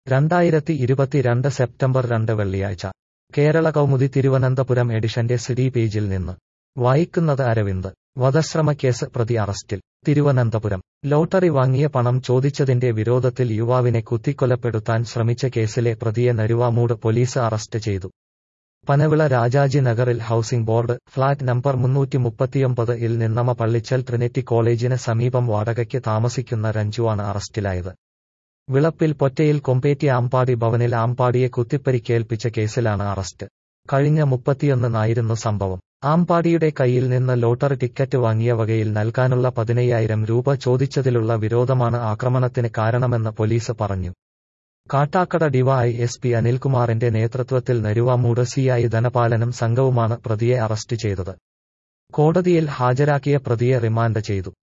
2022 September 2 വെള്ളിയാഴ്ച കേരള കൗമുദി തിരുവനന്തപുരം എഡിഷന്റെ CD പേജിൽ നിന്ന് വായിക്കുന്നത് അരവിന്ദ്. വധശ്രമക്കേസ് പ്രതി അറസ്റ്റിൽ. തിരുവനന്തപുരം ലോട്ടറി വാങ്ങിയ പണം ചോദിച്ചതിന്റെ വിരോധത്തിൽ യുവാവിനെ കുത്തിക്കൊലപ്പെടുത്താൻ ശ്രമിച്ച കേസിലെ പ്രതിയെ നരുവാമൂട് പോലീസ് അറസ്റ്റ് ചെയ്തു. പനവിള രാജാജി നഗറിൽ ഹൌസിംഗ് ബോർഡ് ഫ്ളാറ്റ് നമ്പർ 339 ൽ നിന്നമ പള്ളിച്ചൽ ട്രിനിറ്റി കോളേജിന് സമീപം വാടകയ്ക്ക് താമസിക്കുന്ന രഞ്ജുവാണ് അറസ്റ്റിലായത്. വിളപ്പിൽ പൊറ്റയിൽ കൊമ്പേറ്റി ആമ്പാടി ഭവനിൽ ആമ്പാടിയെ കുത്തിപ്പരിക്കേൽപ്പിച്ച കേസിലാണ് അറസ്റ്റ്. കഴിഞ്ഞ 31-നായിരുന്നു സംഭവം. ആമ്പാടിയുടെ കയ്യിൽ നിന്ന് ലോട്ടറി ടിക്കറ്റ് വാങ്ങിയ വകയിൽ നൽകാനുള്ള 15,000 രൂപ ചോദിച്ചതിലുള്ള വിരോധമാണ് ആക്രമണത്തിന് കാരണമെന്ന് പോലീസ് പറഞ്ഞു. കാട്ടാക്കട ഡിവൈഎസ്പി അനിൽകുമാറിന്റെ നേതൃത്വത്തിൽ നരുവാമൂട് സിഐ ധനപാലനും സംഘവുമാണ് പ്രതിയെ അറസ്റ്റ് ചെയ്തത്. കോടതിയിൽ ഹാജരാക്കിയ പ്രതിയെ റിമാൻഡ് ചെയ്തു.